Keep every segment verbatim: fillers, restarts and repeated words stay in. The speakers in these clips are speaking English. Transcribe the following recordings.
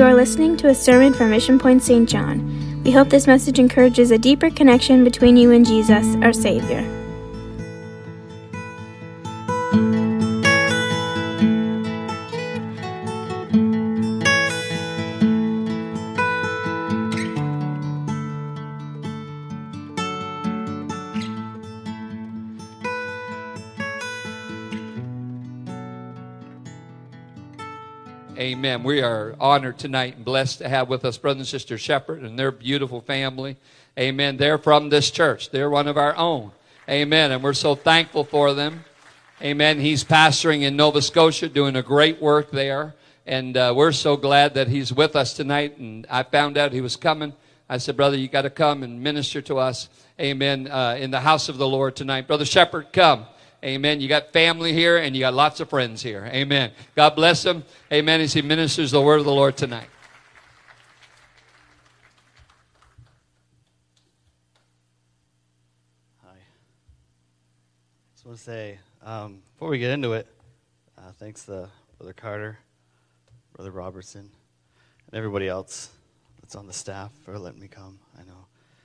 You are listening to a sermon from Mission Point Saint John. We hope this message encourages a deeper connection between you and Jesus, our Savior. Amen. We are honored tonight and blessed to have with us Brother and Sister Shepherd and their beautiful family. Amen. They're from this church. They're one of our own. Amen. And we're so thankful for them. Amen. He's pastoring in Nova Scotia, doing a great work there. And uh, we're so glad that he's with us tonight. And I found out he was coming. I said, brother, you got to come and minister to us. Amen. Uh, in the house of the Lord tonight. Brother Shepherd, come. Amen. You got family here and you got lots of friends here. Amen. God bless him. Amen. As he ministers the word of the Lord tonight. Hi. Just want to say, um, before we get into it, uh, thanks to Brother Carter, Brother Robertson, and everybody else that's on the staff for letting me come. I know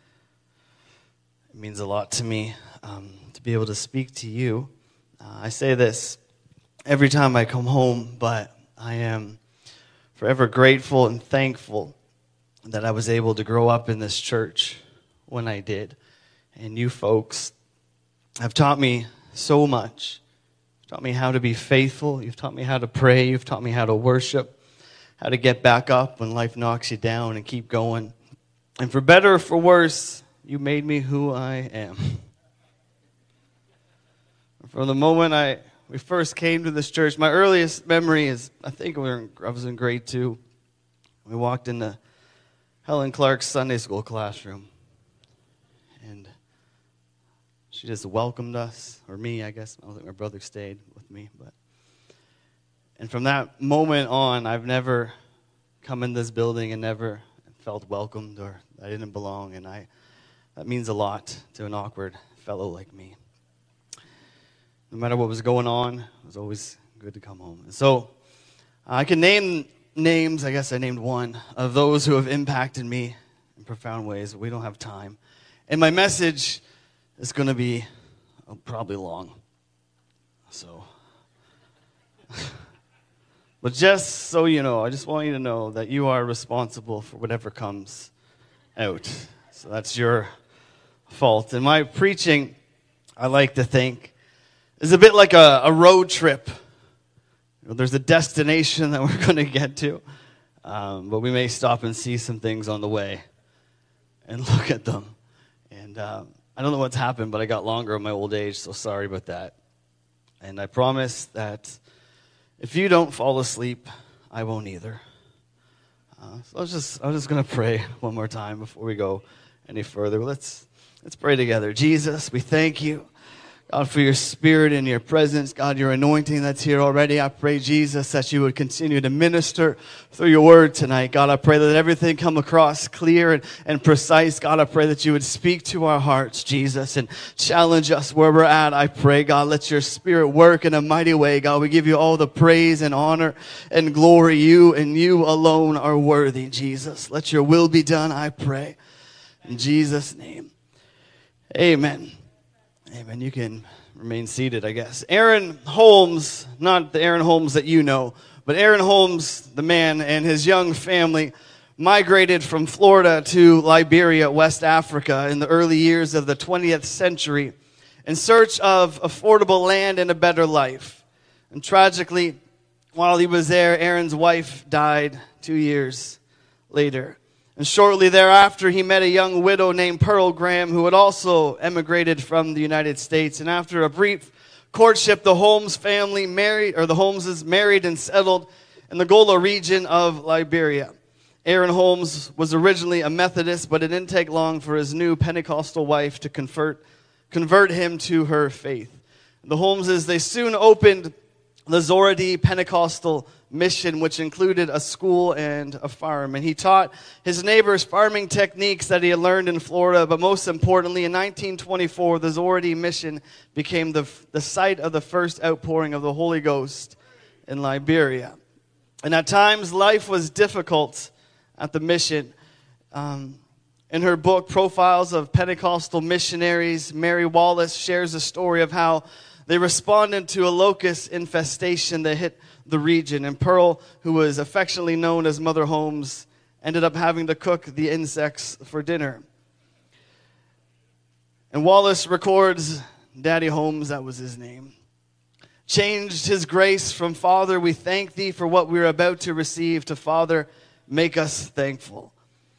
it means a lot to me um, to be able to speak to you. Uh, I say this every time I come home, but I am forever grateful and thankful that I was able to grow up in this church when I did. And you folks have taught me so much. You've taught me how to be faithful. You've taught me how to pray. You've taught me how to worship, how to get back up when life knocks you down and keep going. And for better or for worse, you made me who I am. From the moment I we first came to this church, my earliest memory is, I think we were in, I was in grade two. We walked into Helen Clark's Sunday school classroom. And she just welcomed us, or me, I guess. I don't think my brother stayed with me. but And from that moment on, I've never come in this building and never felt welcomed or I didn't belong. And I that means a lot to an awkward fellow like me. No matter what was going on, it was always good to come home. And so I can name names, I guess I named one, of those who have impacted me in profound ways, but we don't have time. And my message is going to be oh, probably long. So, but just so you know, I just want you to know that you are responsible for whatever comes out. So that's your fault. And my preaching, I like to think, is a bit like a, a road trip. You know, there's a destination that we're going to get to, um, but we may stop and see some things on the way and look at them. And um, I don't know what's happened, but I got longer in my old age, so sorry about that. And I promise that if you don't fall asleep, I won't either. Uh, so I was just I was just going to pray one more time before we go any further. Let's let's pray together. Jesus, we thank you, God, for your spirit and your presence. God, your anointing that's here already. I pray, Jesus, that you would continue to minister through your word tonight. God, I pray that everything come across clear and, and precise. God, I pray that you would speak to our hearts, Jesus, and challenge us where we're at. I pray, God, let your spirit work in a mighty way. God, we give you all the praise and honor and glory. You and you alone are worthy, Jesus. Let your will be done, I pray. In Jesus' name, amen. Amen. You can remain seated, I guess. Aaron Holmes, not the Aaron Holmes that you know, but Aaron Holmes, the man, and his young family migrated from Florida to Liberia, West Africa, in the early years of the twentieth century in search of affordable land and a better life. And tragically, while he was there, Aaron's wife died two years later. And shortly thereafter, he met a young widow named Pearl Graham, who had also emigrated from the United States. And after a brief courtship, the Holmes family married, or the Holmeses married and settled in the Gola region of Liberia. Aaron Holmes was originally a Methodist, but it didn't take long for his new Pentecostal wife to convert, convert him to her faith. The Holmeses, they soon opened the Zoradi Pentecostal mission, which included a school and a farm. And he taught his neighbors farming techniques that he had learned in Florida. But most importantly, in nineteen twenty-four, the Zoradi mission became the, the site of the first outpouring of the Holy Ghost in Liberia. And at times, life was difficult at the mission. Um, in her book, Profiles of Pentecostal Missionaries, Mary Wallace shares a story of how they responded to a locust infestation that hit the region. And Pearl, who was affectionately known as Mother Holmes, ended up having to cook the insects for dinner. And Wallace records, Daddy Holmes, that was his name, changed his grace from Father, we thank thee for what we are about to receive, to Father, make us thankful.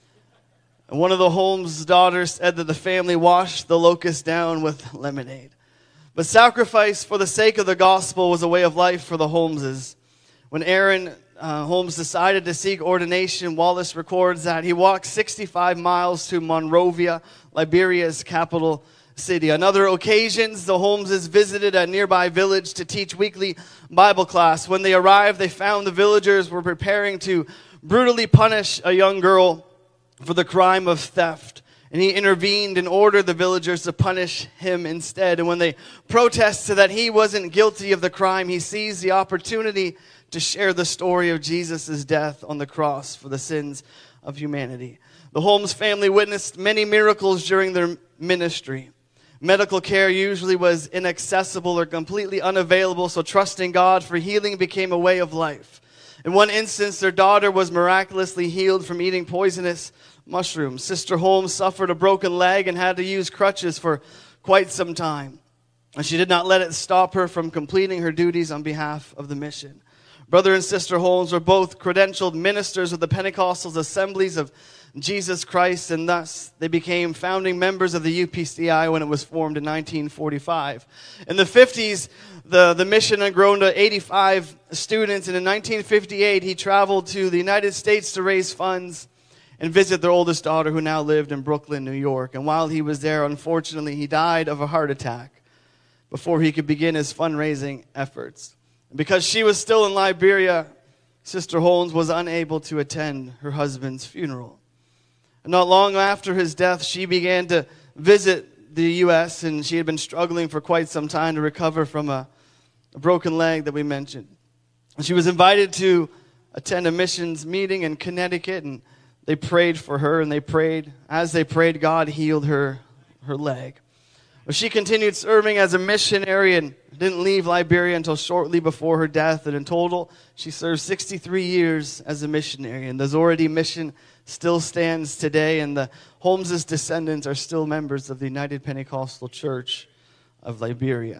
And one of the Holmes' daughters said that the family washed the locust down with lemonade. But sacrifice for the sake of the gospel was a way of life for the Holmeses. When Aaron uh, Holmes decided to seek ordination, Wallace records that he walked sixty-five miles to Monrovia, Liberia's capital city. On other occasions, the Holmeses visited a nearby village to teach weekly Bible class. When they arrived, they found the villagers were preparing to brutally punish a young girl for the crime of theft. And he intervened and ordered the villagers to punish him instead. And when they protested that he wasn't guilty of the crime, he seized the opportunity to share the story of Jesus' death on the cross for the sins of humanity. The Holmes family witnessed many miracles during their ministry. Medical care usually was inaccessible or completely unavailable, so trusting God for healing became a way of life. In one instance, their daughter was miraculously healed from eating poisonous mushrooms. Sister Holmes suffered a broken leg and had to use crutches for quite some time. And she did not let it stop her from completing her duties on behalf of the mission. Brother and Sister Holmes were both credentialed ministers of the Pentecostal Assemblies of Jesus Christ, and thus they became founding members of the U P C I when it was formed in nineteen forty-five. In the fifties, the, the mission had grown to eighty-five students, and in nineteen fifty-eight, he traveled to the United States to raise funds and visit their oldest daughter, who now lived in Brooklyn, New York. And while he was there, unfortunately, he died of a heart attack before he could begin his fundraising efforts. And because she was still in Liberia, Sister Holmes was unable to attend her husband's funeral. And not long after his death, she began to visit the U S, and she had been struggling for quite some time to recover from a, a broken leg that we mentioned. And she was invited to attend a missions meeting in Connecticut, and they prayed for her, and they prayed. As they prayed, God healed her, her leg. Well, she continued serving as a missionary and didn't leave Liberia until shortly before her death. And in total, she served sixty-three years as a missionary. And the Zoradi mission still stands today, and the Holmes' descendants are still members of the United Pentecostal Church of Liberia.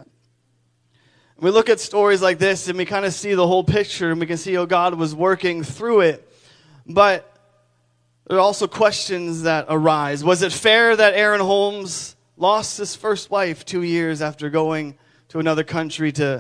And we look at stories like this, and we kind of see the whole picture, and we can see how God was working through it. But there are also questions that arise. Was it fair that Aaron Holmes lost his first wife two years after going to another country to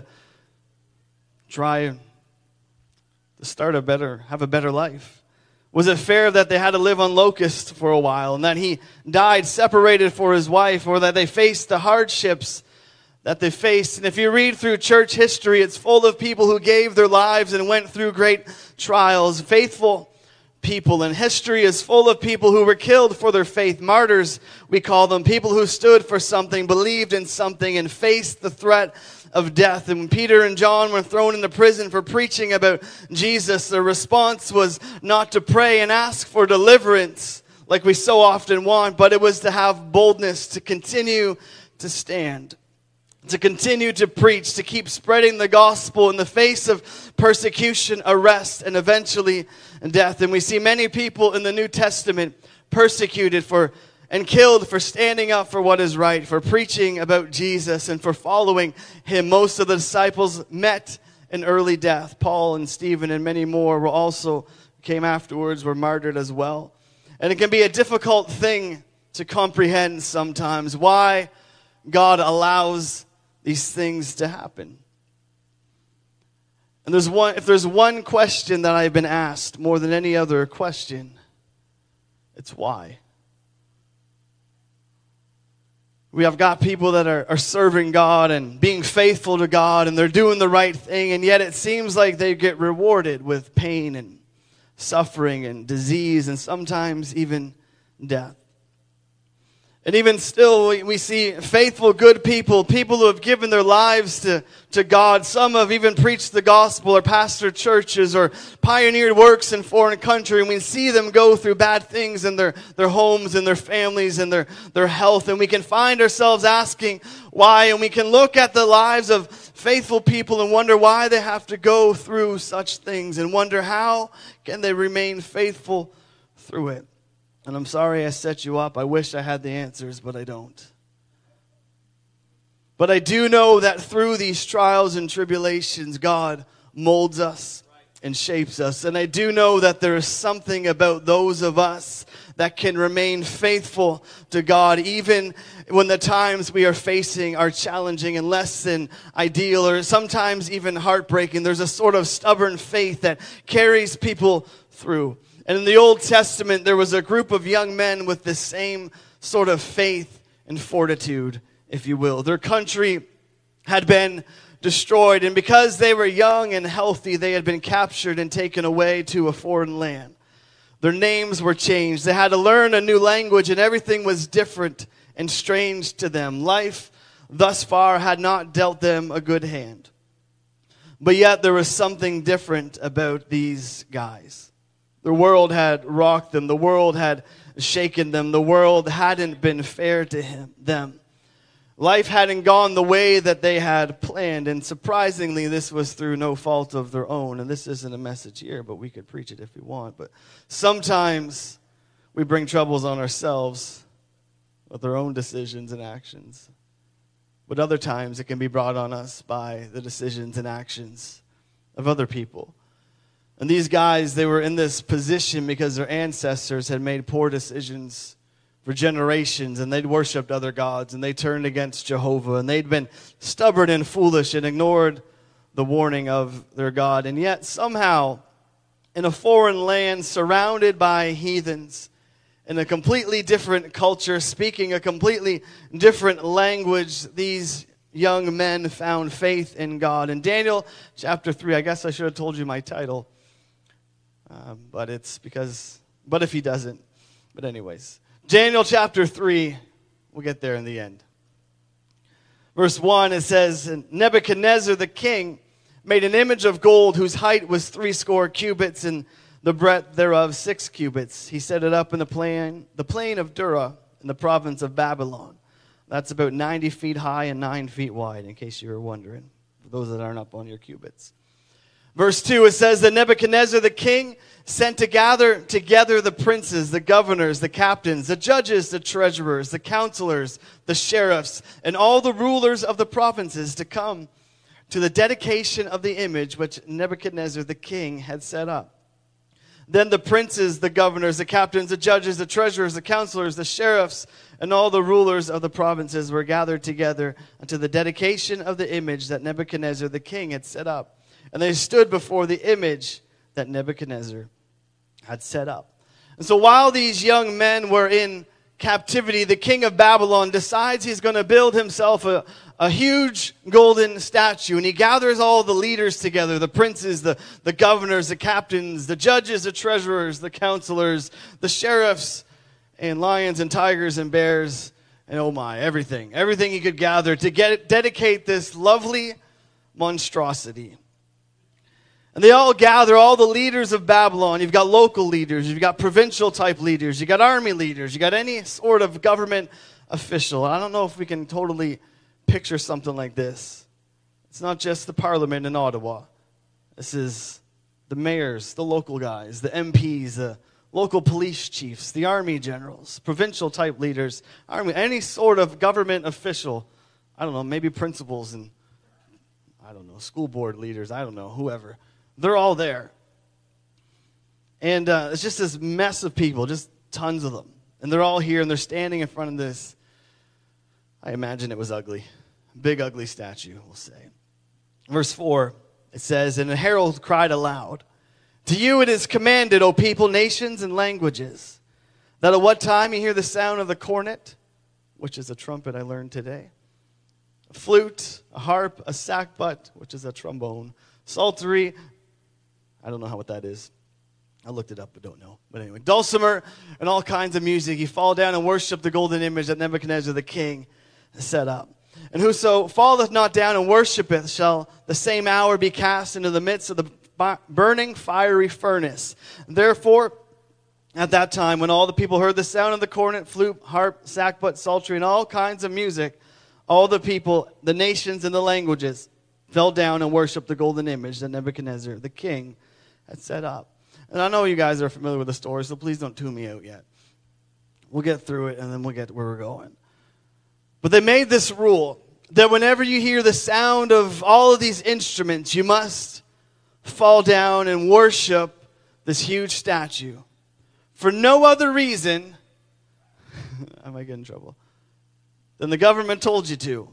try to start a better, have a better life? Was it fair that they had to live on locusts for a while, and that he died separated for his wife, or that they faced the hardships that they faced? And if you read through church history, it's full of people who gave their lives and went through great trials. Faithful people, and history is full of people who were killed for their faith. Martyrs, we call them, people who stood for something, believed in something, and faced the threat of death. And when Peter and John were thrown into prison for preaching about Jesus, their response was not to pray and ask for deliverance like we so often want, but it was to have boldness to continue to stand, to continue to preach, to keep spreading the gospel in the face of persecution, arrest, and eventually death. And we see many people in the New Testament persecuted for and killed for standing up for what is right, for preaching about Jesus, and for following him. Most of the disciples met an early death. Paul and Stephen and many more were also came afterwards, were martyred as well. And it can be a difficult thing to comprehend sometimes why God allows these things to happen. And there's one, if there's one question that I've been asked more than any other question, it's why. We have got people that are, are serving God and being faithful to God, and they're doing the right thing, and yet it seems like they get rewarded with pain and suffering and disease and sometimes even death. And even still, we, we see faithful, good people, people who have given their lives to, to God. Some have even preached the gospel or pastored churches or pioneered works in foreign country. And we see them go through bad things in their, their homes and their families and their, their health. And we can find ourselves asking why. And we can look at the lives of faithful people and wonder why they have to go through such things. And wonder how can they remain faithful through it. And I'm sorry I set you up. I wish I had the answers, but I don't. But I do know that through these trials and tribulations, God molds us and shapes us. And I do know that there is something about those of us that can remain faithful to God, even when the times we are facing are challenging and less than ideal, or sometimes even heartbreaking. There's a sort of stubborn faith that carries people through. And in the Old Testament, there was a group of young men with the same sort of faith and fortitude, if you will. Their country had been destroyed, and because they were young and healthy, they had been captured and taken away to a foreign land. Their names were changed. They had to learn a new language, and everything was different and strange to them. Life thus far had not dealt them a good hand. But yet there was something different about these guys. The world had rocked them. The world had shaken them. The world hadn't been fair to him, them. Life hadn't gone the way that they had planned. And surprisingly, this was through no fault of their own. And this isn't a message here, but we could preach it if we want. But sometimes we bring troubles on ourselves with our own decisions and actions. But other times it can be brought on us by the decisions and actions of other people. And these guys, they were in this position because their ancestors had made poor decisions for generations, and they'd worshipped other gods, and they turned against Jehovah, and they'd been stubborn and foolish and ignored the warning of their God. And yet somehow, in a foreign land, surrounded by heathens, in a completely different culture, speaking a completely different language, these young men found faith in God. In Daniel chapter three, I guess I should have told you my title. Um, but it's because, but if he doesn't. But anyways, Daniel chapter three, we'll get there in the end. Verse one, it says, Nebuchadnezzar the king made an image of gold whose height was three score cubits and the breadth thereof six cubits. He set it up in the plain, the plain of Dura in the province of Babylon. That's about ninety feet high and nine feet wide, in case you were wondering, for those that aren't up on your cubits. Verse two, it says that Nebuchadnezzar the king sent to gather together the princes, the governors, the captains, the judges, the treasurers, the counselors, the sheriffs, and all the rulers of the provinces to come to the dedication of the image which Nebuchadnezzar the king had set up. Then the princes, the governors, the captains, the judges, the treasurers, the counselors, the sheriffs, and all the rulers of the provinces were gathered together unto the dedication of the image that Nebuchadnezzar the king had set up. And they stood before the image that Nebuchadnezzar had set up. And so while these young men were in captivity, the king of Babylon decides he's going to build himself a, a huge golden statue. And he gathers all the leaders together, the princes, the, the governors, the captains, the judges, the treasurers, the counselors, the sheriffs, and lions and tigers and bears, and oh my, everything. Everything he could gather to get dedicate this lovely monstrosity. And they all gather, all the leaders of Babylon. You've got local leaders, you've got provincial type leaders, you've got army leaders, you've got any sort of government official. I don't know if we can totally picture something like this. It's not just the parliament in Ottawa. This is the mayors, the local guys, the M Ps, the local police chiefs, the army generals, provincial type leaders, army, any sort of government official. I don't know, maybe principals and, I don't know, school board leaders, I don't know, whoever. They're all there. And uh, it's just this mess of people, just tons of them. And they're all here, and they're standing in front of this. I imagine it was ugly. Big, ugly statue, we'll say. Verse four, it says, And a herald cried aloud, To you it is commanded, O people, nations, and languages, that at what time you hear the sound of the cornet, which is a trumpet I learned today, a flute, a harp, a sackbut, which is a trombone, psaltery, I don't know how what that is. I looked it up, but don't know. But anyway, dulcimer and all kinds of music. You fall down and worship the golden image that Nebuchadnezzar the king set up. And whoso falleth not down and worshipeth shall the same hour be cast into the midst of the burning fiery furnace. Therefore, at that time, when all the people heard the sound of the cornet, flute, harp, sackbut, psaltery, and all kinds of music, all the people, the nations, and the languages fell down and worshiped the golden image that Nebuchadnezzar the king had set up. And I know you guys are familiar with the story, so please don't tune me out yet. We'll get through it, and then we'll get where we're going. But they made this rule that whenever you hear the sound of all of these instruments, you must fall down and worship this huge statue. For no other reason, I might get in trouble, than the government told you to.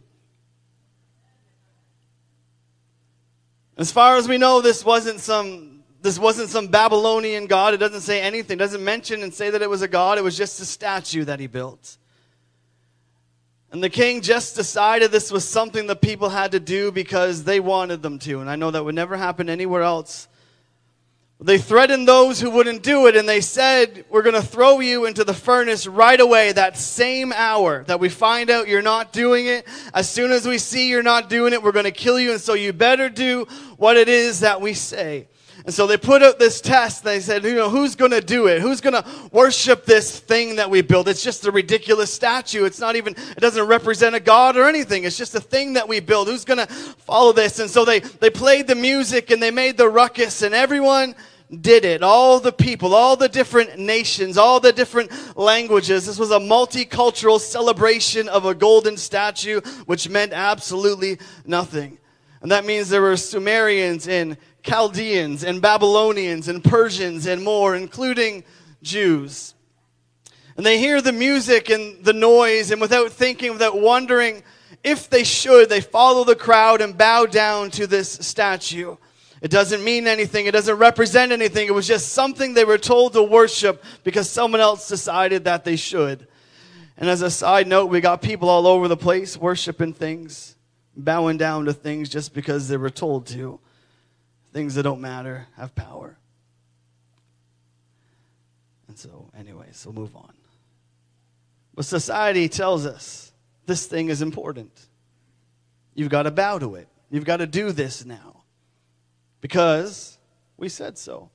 As far as we know, this wasn't some this wasn't some Babylonian god. It doesn't say anything. It doesn't mention and say that it was a god. It was just a statue that he built. And the king just decided this was something the people had to do because they wanted them to. And I know that would never happen anywhere else. They threatened those who wouldn't do it, and they said, we're going to throw you into the furnace right away, that same hour that we find out you're not doing it. As soon as we see you're not doing it, we're going to kill you, and so you better do what it is that we say. And so they put out this test. They said, you know, who's going to do it? Who's going to worship this thing that we built? It's just a ridiculous statue. It's not even, it doesn't represent a god or anything. It's just a thing that we built. Who's going to follow this? And so they, they played the music and they made the ruckus, and everyone did it. All the people, all the different nations, all the different languages. This was a multicultural celebration of a golden statue, which meant absolutely nothing. And that means there were Sumerians and Chaldeans and Babylonians and Persians and more, including Jews. And they hear the music and the noise, and without thinking, without wondering if they should, they follow the crowd and bow down to this statue. It doesn't mean anything. It doesn't represent anything. It was just something they were told to worship because someone else decided that they should. And as a side note, we got people all over the place worshiping things, bowing down to things just because they were told to. Things that don't matter have power. And so, anyways, we'll move on. But society tells us this thing is important. You've got to bow to it. You've got to do this now. Because we said so.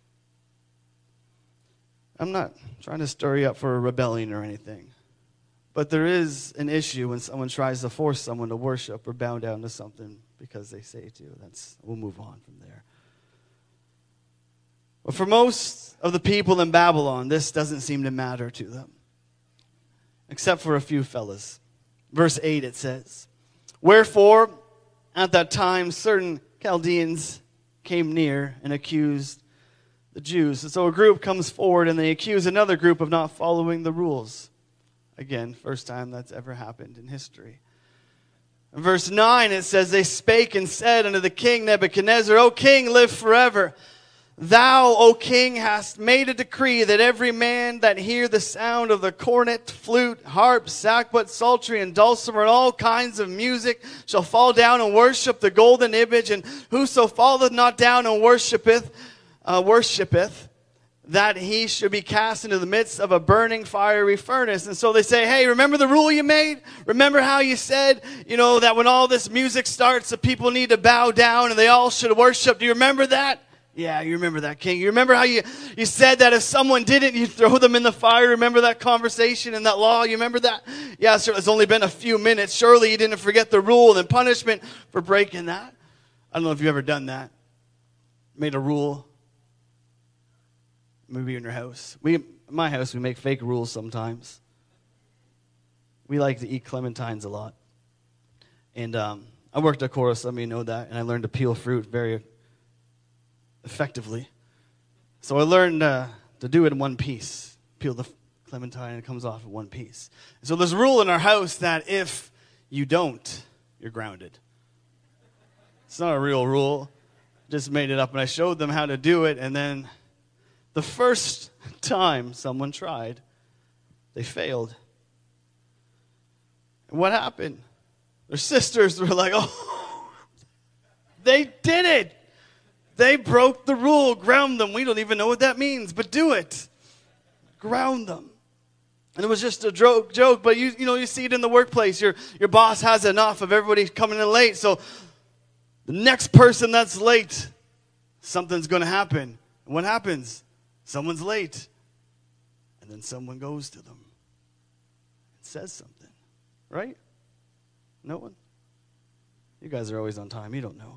I'm not trying to stir you up for a rebellion or anything. But there is an issue when someone tries to force someone to worship or bow down to something because they say to. That's, we'll move on from there. But for most of the people in Babylon, this doesn't seem to matter to them. Except for a few fellas. Verse eight, it says, wherefore, at that time, certain Chaldeans came near and accused the Jews. And so a group comes forward and they accuse another group of not following the rules. Again, first time that's ever happened in history. In verse nine, it says, they spake and said unto the king Nebuchadnezzar, O king, live forever. Thou, O king, hast made a decree that every man that hear the sound of the cornet, flute, harp, sackbut, psaltery, and dulcimer, and all kinds of music, shall fall down and worship the golden image, and whoso falleth not down and worshipeth, uh, worshipeth, that he should be cast into the midst of a burning fiery furnace. And so they say, hey, remember the rule you made? Remember how you said, you know, that when all this music starts, the people need to bow down and they all should worship? Do you remember that? Yeah, you remember that, king. You remember how you, you said that if someone didn't, you'd throw them in the fire? Remember that conversation and that law? You remember that? Yeah, sir, it's only been a few minutes. Surely you didn't forget the rule and punishment for breaking that. I don't know if you've ever done that. Made a rule. Maybe in your house. We, in my house, we make fake rules sometimes. We like to eat clementines a lot. And um, I worked at Cora, some of you know that, and I learned to peel fruit very effectively. So I learned uh, to do it in one piece. Peel the clementine and it comes off in one piece. And so there's a rule in our house that if you don't, you're grounded. It's not a real rule. Just made it up, and I showed them how to do it, and then the first time someone tried, they failed. And what happened? Their sisters were like, oh, they did it. They broke the rule. Ground them. We don't even know what that means, but do it. Ground them. And it was just a joke, joke, but you you know, you see it in the workplace. Your, your boss has enough of everybody coming in late, so the next person that's late, something's going to happen. And what happens? Someone's late. And then someone goes to them and says something. Right? No one? You guys are always on time. You don't know.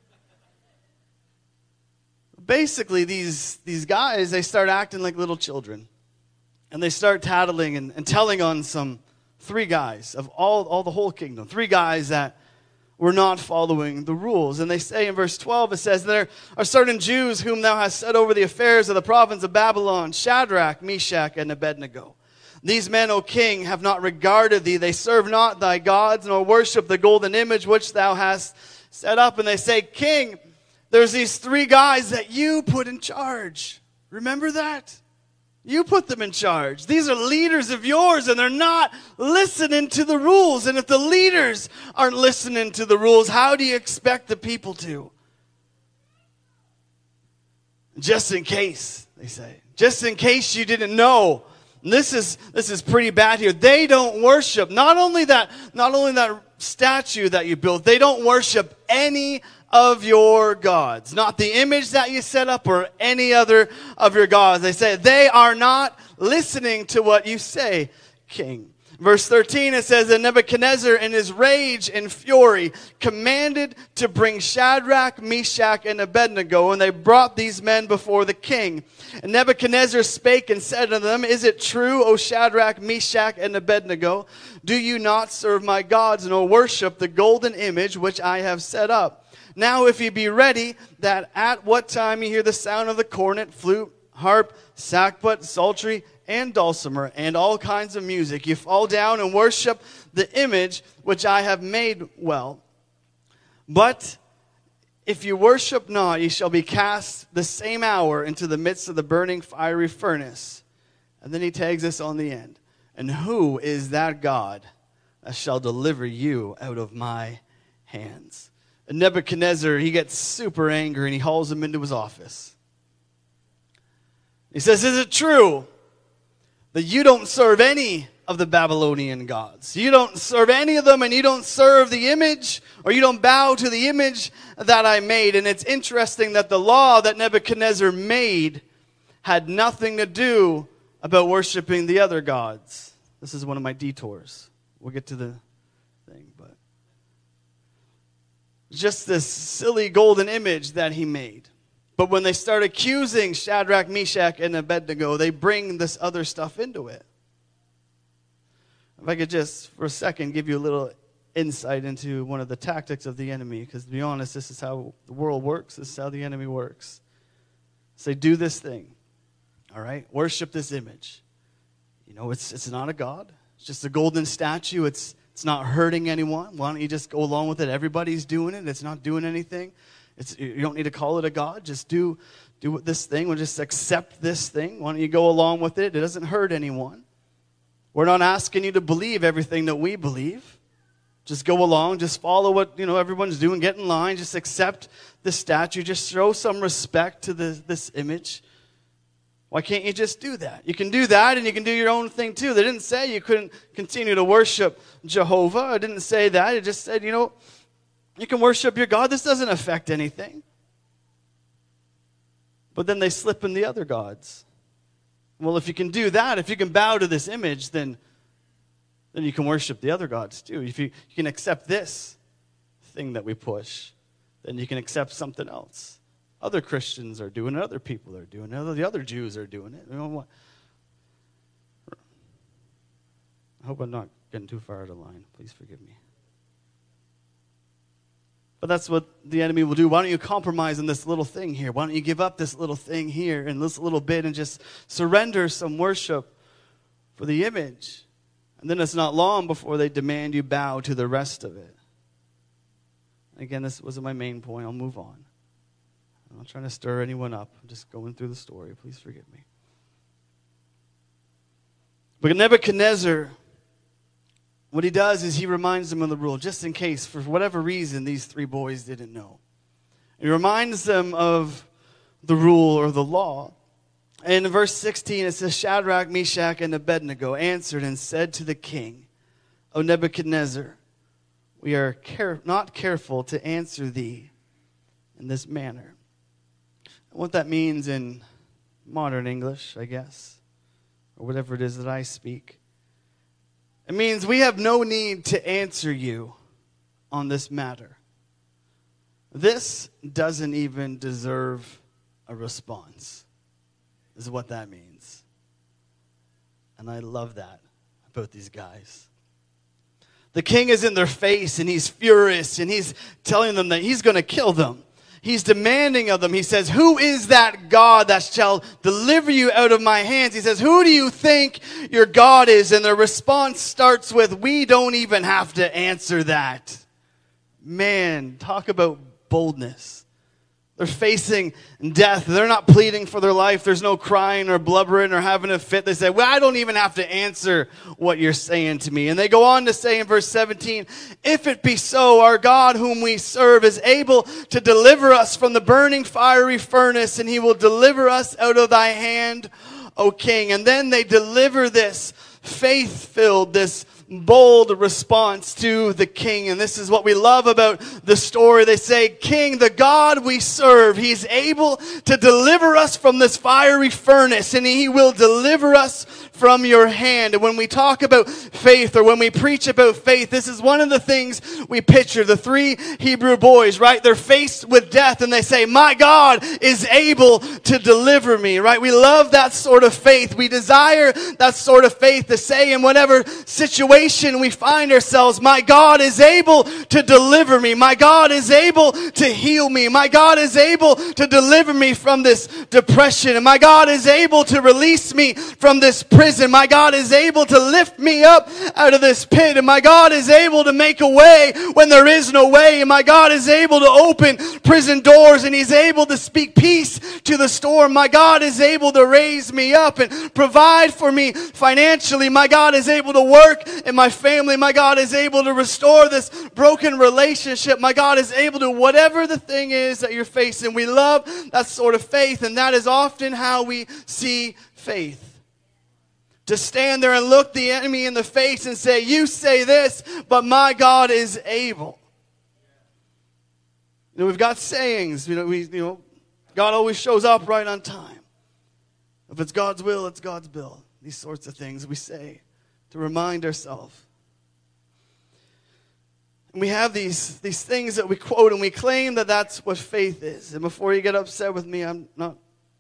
Basically, these, these guys, they start acting like little children. And they start tattling and, and telling on some three guys of all, all the whole kingdom. Three guys that were not following the rules. And they say in verse twelve, it says, there are certain Jews whom thou hast set over the affairs of the province of Babylon, Shadrach, Meshach, and Abednego. These men, O king, have not regarded thee. They serve not thy gods, nor worship the golden image which thou hast set up. And they say, King, there's these three guys that you put in charge. Remember that? You put them in charge. These are leaders of yours, and they're not listening to the rules. And if the leaders aren't listening to the rules, how do you expect the people to? Just in case, they say. Just in case you didn't know. This is this is pretty bad here. They don't worship. Not only that, not only that statue that you built, they don't worship any of your gods. Not the image that you set up or any other of your gods. They say they are not listening to what you say, king. Verse thirteen, it says that Nebuchadnezzar in his rage and fury commanded to bring Shadrach, Meshach, and Abednego, and they brought these men before the king. And Nebuchadnezzar spake and said unto them, Is it true, O Shadrach, Meshach, and Abednego? Do you not serve my gods, nor worship the golden image which I have set up? Now if ye be ready, that at what time ye hear the sound of the cornet, flute, harp, sackbut, psaltery, and dulcimer, and all kinds of music, you fall down and worship the image which I have made well. But if you worship not, ye shall be cast the same hour into the midst of the burning fiery furnace. And then he tags us on the end. And who is that God that shall deliver you out of my hands? And Nebuchadnezzar, he gets super angry and he hauls him into his office. He says, Is it true that you don't serve any of the Babylonian gods? You don't serve any of them, and you don't serve the image, or you don't bow to the image that I made. And it's interesting that the law that Nebuchadnezzar made had nothing to do about worshiping the other gods. This is one of my detours. We'll get to the thing, but just this silly golden image that he made. But when they start accusing Shadrach, Meshach, and Abednego, they bring this other stuff into it. If I could just, for a second, give you a little insight into one of the tactics of the enemy, because to be honest, this is how the world works. This is how the enemy works. Say, do this thing, all right? Worship this image. You know, it's it's not a god. It's just a golden statue. It's it's not hurting anyone. Why don't you just go along with it? Everybody's doing it. It's not doing anything. It's, you don't need to call it a god. Just do do this thing. We'll just accept this thing. Why don't you go along with it? It doesn't hurt anyone. We're not asking you to believe everything that we believe. Just go along. Just follow what you know everyone's doing. Get in line. Just accept the statue. Just show some respect to the, this image. Why can't you just do that? You can do that, and you can do your own thing too. They didn't say you couldn't continue to worship Jehovah. It didn't say that. It just said, you know, you can worship your God. This doesn't affect anything. But then they slip in the other gods. Well, if you can do that, if you can bow to this image, then, then you can worship the other gods too. If you, you can accept this thing that we push, then you can accept something else. Other Christians are doing it. Other people are doing it. The other Jews are doing it. You know what? I hope I'm not getting too far out of line. Please forgive me. But that's what the enemy will do. Why don't you compromise on this little thing here? Why don't you give up this little thing here and this little bit and just surrender some worship for the image? And then it's not long before they demand you bow to the rest of it. Again, this wasn't my main point. I'll move on. I'm not trying to stir anyone up. I'm just going through the story. Please forgive me. But Nebuchadnezzar, what he does is he reminds them of the rule, just in case, for whatever reason, these three boys didn't know. He reminds them of the rule or the law. And in verse sixteen, it says, Shadrach, Meshach, and Abednego answered and said to the king, O Nebuchadnezzar, we are care- not careful to answer thee in this manner. And what that means in modern English, I guess, or whatever it is that I speak, it means we have no need to answer you on this matter. This doesn't even deserve a response, is what that means. And I love that about these guys. The king is in their face and he's furious and he's telling them that he's going to kill them. He's demanding of them. He says, who is that God that shall deliver you out of my hands? He says, who do you think your God is? And their response starts with, we don't even have to answer that. Man, talk about boldness. They're facing death. They're not pleading for their life. There's no crying or blubbering or having a fit. They say, well, I don't even have to answer what you're saying to me. And they go on to say in verse seventeen, if it be so, our God whom we serve is able to deliver us from the burning fiery furnace, and he will deliver us out of thy hand, O king. And then they deliver this faith-filled, this bold response to the king. And this is what we love about the story. They say, King, the God we serve, he's able to deliver us from this fiery furnace, and he will deliver us from your hand. And when we talk about faith, or when we preach about faith, this is one of the things we picture. The three Hebrew boys, right? They're faced with death and they say, my God is able to deliver me, right? We love that sort of faith. We desire that sort of faith to say in whatever situation we find ourselves, my God is able to deliver me. My God is able to heal me. My God is able to deliver me from this depression. And my God is able to release me from this prison. My God is able to lift me up out of this pit. And my God is able to make a way when there is no way. And my God is able to open prison doors, and he's able to speak peace to the storm. My God is able to raise me up and provide for me financially. My God is able to work in my family. My God is able to restore this broken relationship. My God is able to, whatever the thing is that you're facing. We love that sort of faith, and that is often how we see faith. To stand there and look the enemy in the face and say, you say this, but my God is able. You know, we've got sayings, you know, we, you know, God always shows up right on time. If it's God's will, it's God's bill. These sorts of things we say to remind ourselves. And we have these, these things that we quote and we claim that that's what faith is. And before you get upset with me, I'm not...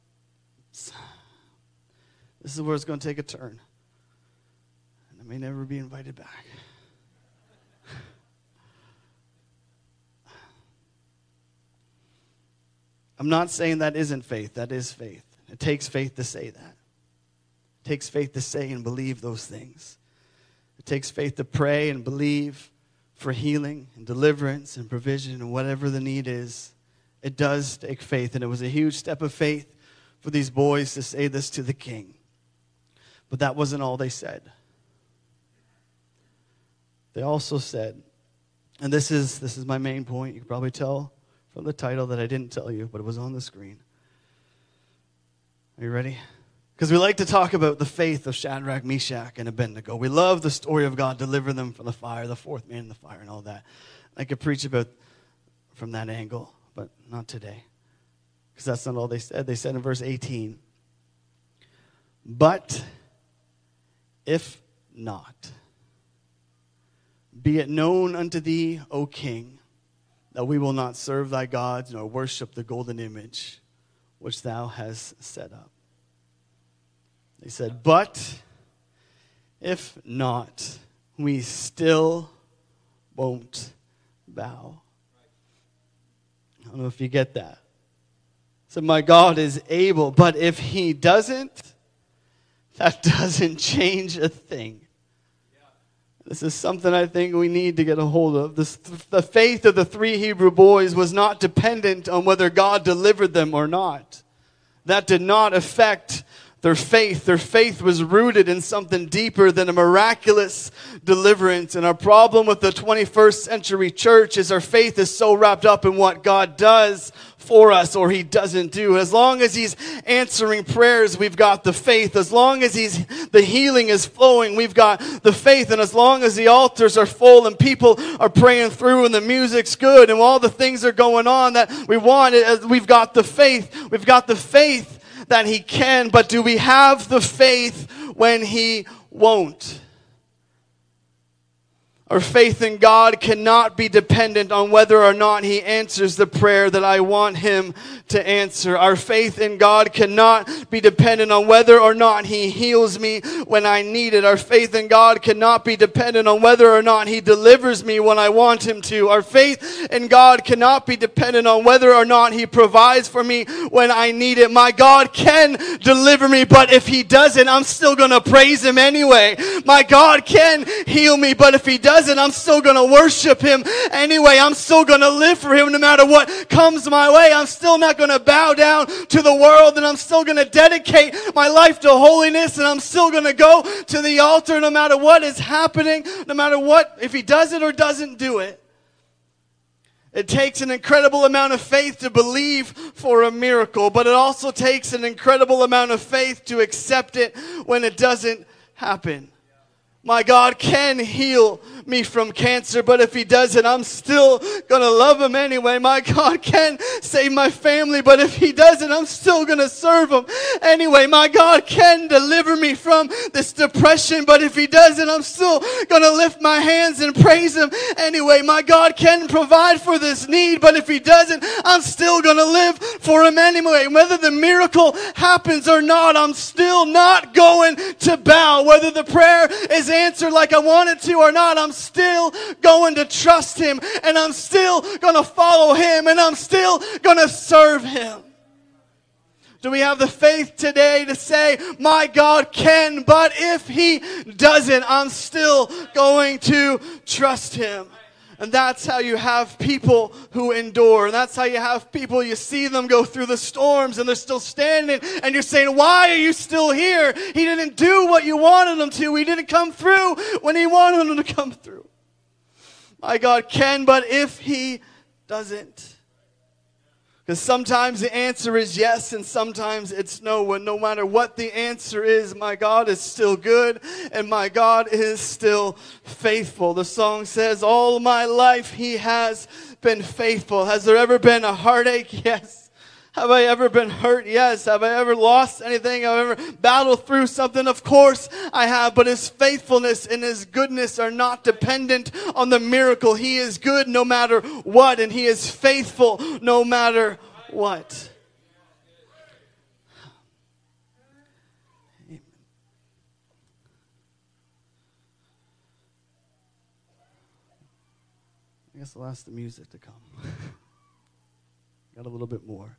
This is where it's going to take a turn. And I may never be invited back. I'm not saying that isn't faith. That is faith. It takes faith to say that. It takes faith to say and believe those things. It takes faith to pray and believe for healing and deliverance and provision and whatever the need is. It does take faith. And it was a huge step of faith for these boys to say this to the king. But that wasn't all they said. They also said, and this is this is my main point. You can probably tell from the title that I didn't tell you, but it was on the screen. Are you ready? Because we like to talk about the faith of Shadrach, Meshach, and Abednego. We love the story of God delivering them from the fire, the fourth man in the fire, and all that. I could preach about from that angle, but not today. Because that's not all they said. They said in verse eighteen, but if not, be it known unto thee, O king, that we will not serve thy gods nor worship the golden image which thou hast set up. They said, but if not, we still won't bow. I don't know if you get that. So my God is able, but if he doesn't, that doesn't change a thing. This is something I think we need to get a hold of. This, the faith of the three Hebrew boys was not dependent on whether God delivered them or not. That did not affect their faith. Their faith was rooted in something deeper than a miraculous deliverance. And our problem with the twenty-first century church is our faith is so wrapped up in what God does for us or he doesn't do. As long as he's answering prayers, we've got the faith. As long as he's the healing is flowing, we've got the faith. And as long as the altars are full and people are praying through and the music's good and all the things are going on that we want, we've got the faith. We've got the faith that he can, but do we have the faith when he won't? Our faith in God cannot be dependent on whether or not he answers the prayer that I want him to answer. Our faith in God cannot be dependent on whether or not he heals me when I need it. Our faith in God cannot be dependent on whether or not he delivers me when I want him to. Our faith in God cannot be dependent on whether or not he provides for me when I need it. My God can deliver me, but if he doesn't, I'm still going to praise him anyway. My God can heal me, but if he doesn't, and I'm still going to worship him anyway. I'm still going to live for him no matter what comes my way. I'm still not going to bow down to the world, and I'm still going to dedicate my life to holiness, and I'm still going to go to the altar no matter what is happening, no matter what, if he does it or doesn't do it. It takes an incredible amount of faith to believe for a miracle, but it also takes an incredible amount of faith to accept it when it doesn't happen. My God can heal me from cancer, but if he doesn't, I'm still going to love him anyway. My God can save my family, but if he doesn't, I'm still going to serve him anyway. My God can deliver me from this depression, but if he doesn't, I'm still going to lift my hands and praise him anyway. My God can provide for this need, but if he doesn't, I'm still going to live for him anyway. Whether the miracle happens or not, I'm still not going to bow. Whether the prayer is answered like I want it to or not, I'm still going to trust him, and I'm still going to follow him, and I'm still going to serve him. Do we have the faith today to say, my God can, but if he doesn't, I'm still going to trust him? And that's how you have people who endure. And that's how you have people, you see them go through the storms and they're still standing. And you're saying, why are you still here? He didn't do what you wanted him to. He didn't come through when he wanted him to come through. My God can, but if he doesn't. Because sometimes the answer is yes and sometimes it's no. And no matter what the answer is, my God is still good and my God is still faithful. The song says, all my life he has been faithful. Has there ever been a heartache? Yes. Have I ever been hurt? Yes. Have I ever lost anything? Have I ever battled through something? Of course I have. But his faithfulness and his goodness are not dependent on the miracle. He is good no matter what, and he is faithful no matter what. I guess I'll ask the music to come. Got a little bit more.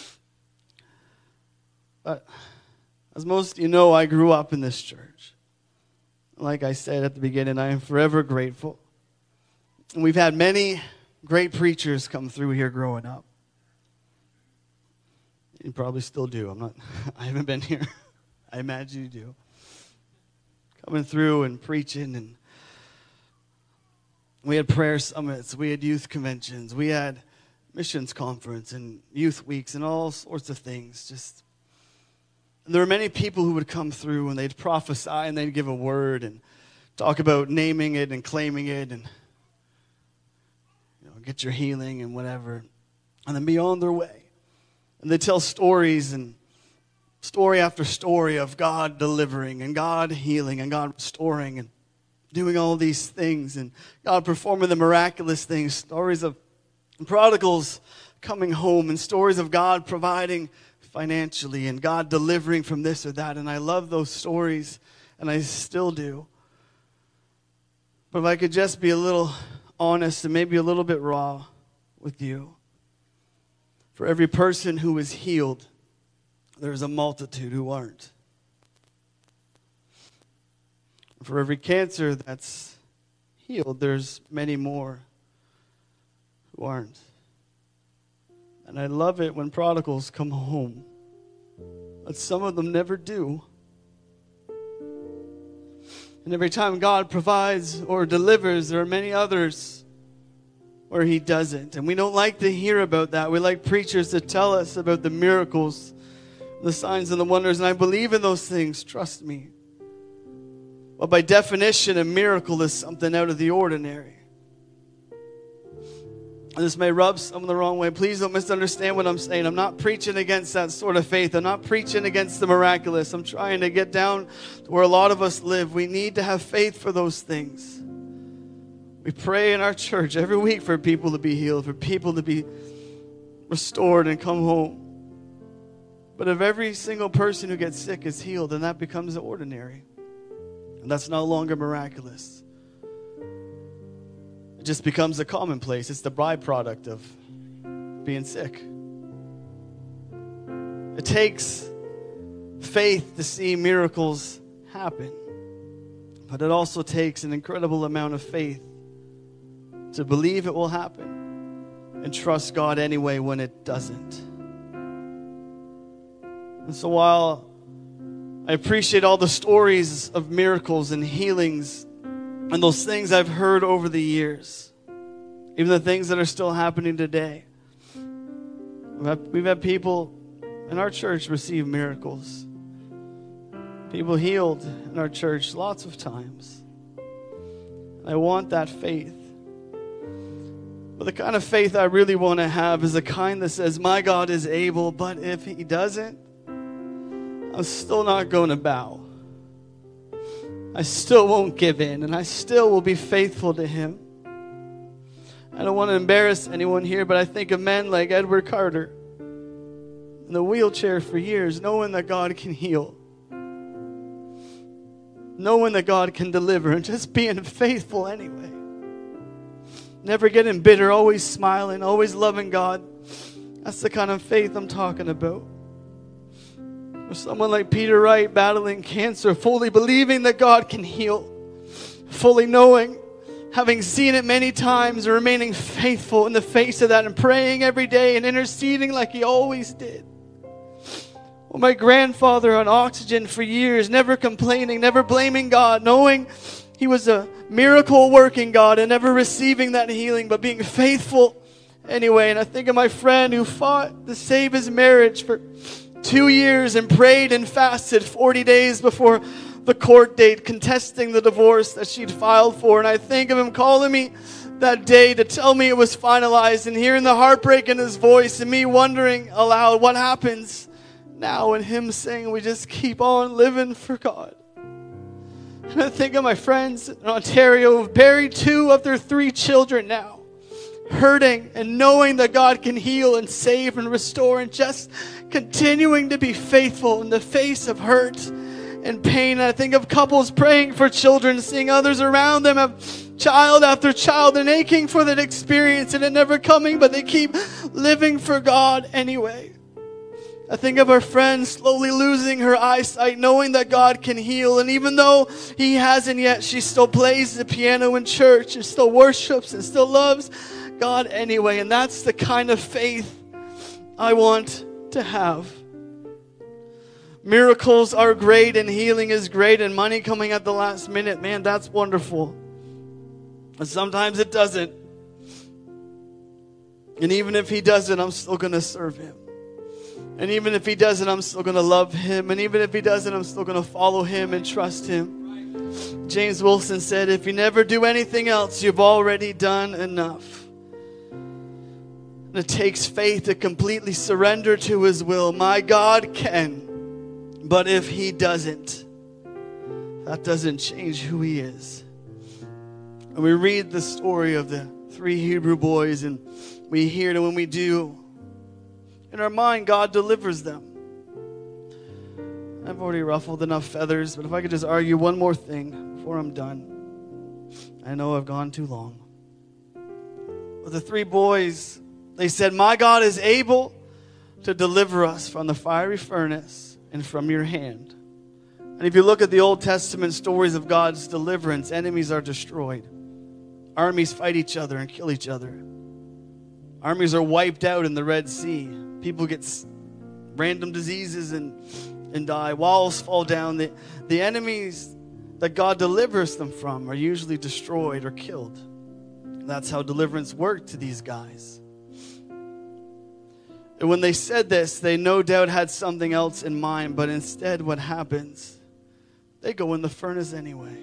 But as most of you know, I grew up in this church. Like I said at the beginning, I am forever grateful. And we've had many great preachers come through here growing up. You probably still do. I'm not, I haven't been here. I imagine you do. Coming through and preaching, and we had prayer summits, we had youth conventions, we had missions conference and youth weeks and all sorts of things. Just and there were many people who would come through and they'd prophesy and they'd give a word and talk about naming it and claiming it and you know, get your healing and whatever, and then be on their way. And they tell stories and story after story of God delivering and God healing and God restoring and doing all these things and God performing the miraculous things. Stories of prodigals coming home and stories of God providing financially and God delivering from this or that. And I love those stories, and I still do. But if I could just be a little honest and maybe a little bit raw with you. For every person who is healed, there's a multitude who aren't. For every cancer that's healed, there's many more who aren't. And I love it when prodigals come home. but some of them never do. And every time God provides or delivers, there are many others where he doesn't. And we don't like to hear about that. We like preachers to tell us about the miracles, the signs and the wonders. And I believe in those things, trust me. But by definition, a miracle is something out of the ordinary. And this may rub someone the wrong way. Please don't misunderstand what I'm saying. I'm not preaching against that sort of faith. I'm not preaching against the miraculous. I'm trying to get down to where a lot of us live. We need to have faith for those things. We pray in our church every week for people to be healed, for people to be restored and come home. But if every single person who gets sick is healed, then that becomes ordinary. And that's no longer miraculous. It just becomes a commonplace. It's the byproduct of being sick. It takes faith to see miracles happen. But it also takes an incredible amount of faith to believe it will happen and trust God anyway when it doesn't. And so while I appreciate all the stories of miracles and healings and those things I've heard over the years, even the things that are still happening today, we've had, we've had people in our church receive miracles. People healed in our church lots of times. I want that faith. But the kind of faith I really want to have is the kind that says, my God is able, but if he doesn't, I'm still not going to bow. I still won't give in, and I still will be faithful to him. I don't want to embarrass anyone here, but I think of men like Edward Carter in the wheelchair for years, knowing that God can heal, knowing that God can deliver, and just being faithful anyway. Never getting bitter, always smiling, always loving God. That's the kind of faith I'm talking about. Or someone like Peter Wright battling cancer, fully believing that God can heal, fully knowing, having seen it many times, and remaining faithful in the face of that and praying every day and interceding like he always did. Or my grandfather on oxygen for years, never complaining, never blaming God, knowing he was a miracle working God and never receiving that healing, but being faithful anyway. And I think of my friend who fought to save his marriage for two years and prayed and fasted forty days before the court date, contesting the divorce that she'd filed for. And I think of him calling me that day to tell me it was finalized, and hearing the heartbreak in his voice and me wondering aloud what happens now, and him saying we just keep on living for God. And I think of my friends in Ontario who've buried two of their three children now, hurting and knowing that God can heal and save and restore, and just continuing to be faithful in the face of hurt and pain. And I think of couples praying for children, seeing others around them have child after child and aching for that experience and it never coming, but they keep living for God anyway. I think of our friend slowly losing her eyesight, knowing that God can heal. And even though he hasn't yet, she still plays the piano in church and still worships and still loves God anyway. And that's the kind of faith I want to have. Miracles are great and healing is great, and money coming at the last minute, man, that's wonderful. But sometimes it doesn't. And even if he doesn't, I'm still going to serve him. And even if he doesn't, I'm still going to love him. And even if he doesn't, I'm still going to follow him and trust him. James Wilson said, if you never do anything else, you've already done enough. And it takes faith to completely surrender to his will. My God can, but if he doesn't, that doesn't change who he is. And we read the story of the three Hebrew boys, and we hear that when we do, in our mind, God delivers them. I've already ruffled enough feathers, but if I could just argue one more thing before I'm done. I know I've gone too long. But the three boys, they said, my God is able to deliver us from the fiery furnace and from your hand. And if you look at the Old Testament stories of God's deliverance, enemies are destroyed. Armies fight each other and kill each other. Armies are wiped out in the Red Sea. People get random diseases and and die. Walls fall down. The, the enemies that God delivers them from are usually destroyed or killed. That's how deliverance worked to these guys. And when they said this, they no doubt had something else in mind, but instead what happens, they go in the furnace anyway.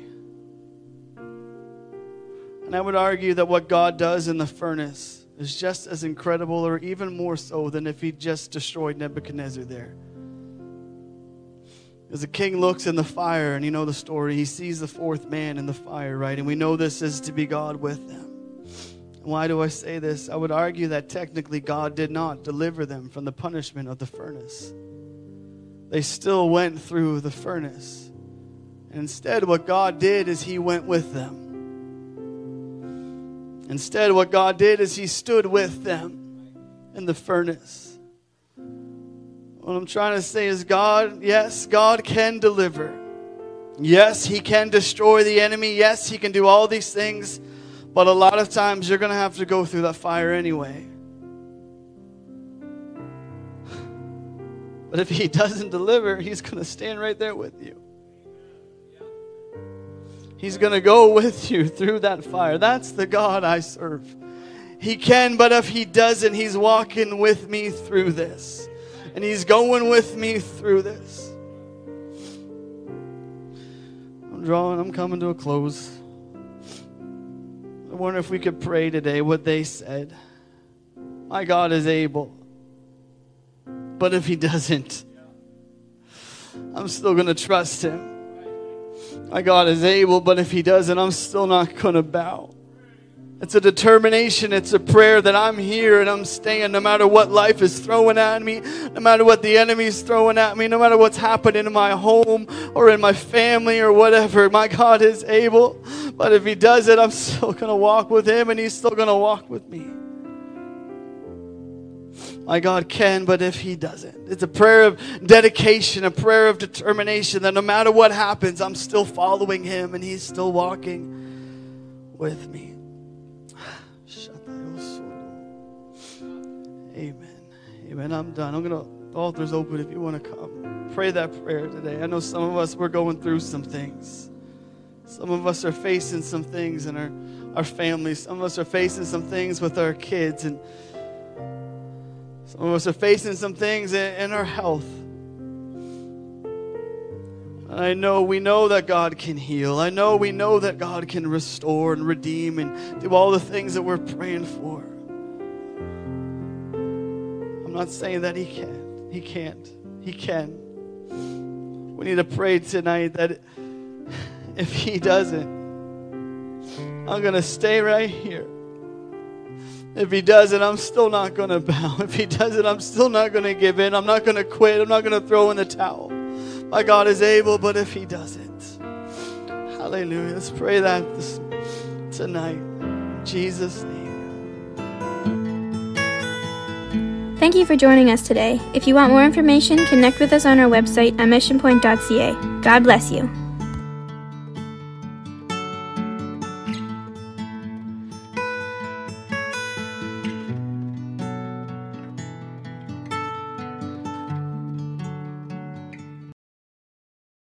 And I would argue that what God does in the furnace is just as incredible, or even more so, than if he just destroyed Nebuchadnezzar there. As the king looks in the fire, and you know the story, he sees the fourth man in the fire, right? And we know this is to be God with them. Why do I say this? I would argue that technically God did not deliver them from the punishment of the furnace. They still went through the furnace. And instead, what God did is he went with them. Instead, what God did is he stood with them in the furnace. What I'm trying to say is God, yes, God can deliver. Yes, he can destroy the enemy. Yes, he can do all these things. But a lot of times you're going to have to go through that fire anyway. But if he doesn't deliver, he's going to stand right there with you. He's going to go with you through that fire. That's the God I serve. He can, but if he doesn't, he's walking with me through this. And he's going with me through this. I'm drawing, I'm coming to a close. I wonder if we could pray today what they said. My God is able. But if he doesn't, I'm still going to trust him. My God is able, but if he doesn't, I'm still not going to bow. It's a determination. It's a prayer that I'm here and I'm staying no matter what life is throwing at me, no matter what the enemy is throwing at me, no matter what's happening in my home or in my family or whatever. My God is able. But if he does it, I'm still going to walk with him and he's still going to walk with me. My God can, but if he doesn't. It's a prayer of dedication, a prayer of determination that no matter what happens, I'm still following him and he's still walking with me. Amen. Amen. I'm done. I'm going to, the altar's open if you want to come. Pray that prayer today. I know some of us, we're going through some things. Some of us are facing some things in our, our families. Some of us are facing some things with our kids. And some of us are facing some things in, in our health. And I know, we know that God can heal. I know, we know that God can restore and redeem and do all the things that we're praying for. I'm not saying that he can't. He can't. He can. We need to pray tonight that if he doesn't, I'm going to stay right here. If he doesn't, I'm still not going to bow. If he doesn't, I'm still not going to give in. I'm not going to quit. I'm not going to throw in the towel. My God is able, but if he doesn't. Hallelujah. Let's pray that this, tonight. In Jesus' name. Thank you for joining us today. If you want more information, connect with us on our website at mission point dot c a. God bless you.